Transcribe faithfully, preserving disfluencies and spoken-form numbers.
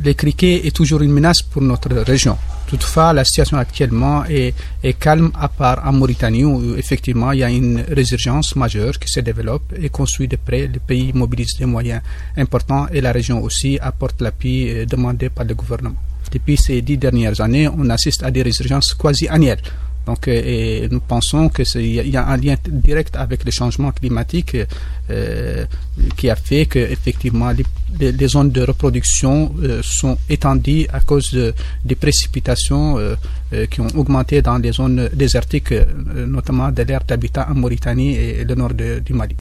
le criquet est toujours une menace pour notre région. Toutefois, la situation actuellement est, est calme, à part en Mauritanie où effectivement il y a une résurgence majeure qui se développe et qu'on suit de près. Le pays mobilise des moyens importants et la région aussi apporte l'appui demandé par le gouvernement. Depuis ces dix dernières années, on assiste à des résurgences quasi annuelles. Donc, et nous pensons qu'il y a un lien direct avec le changement climatique euh, qui a fait que effectivement les, les zones de reproduction euh, sont étendues à cause de, des précipitations euh, euh, qui ont augmenté dans les zones désertiques, euh, notamment de l'aire d'habitat en Mauritanie et le nord de, du Mali.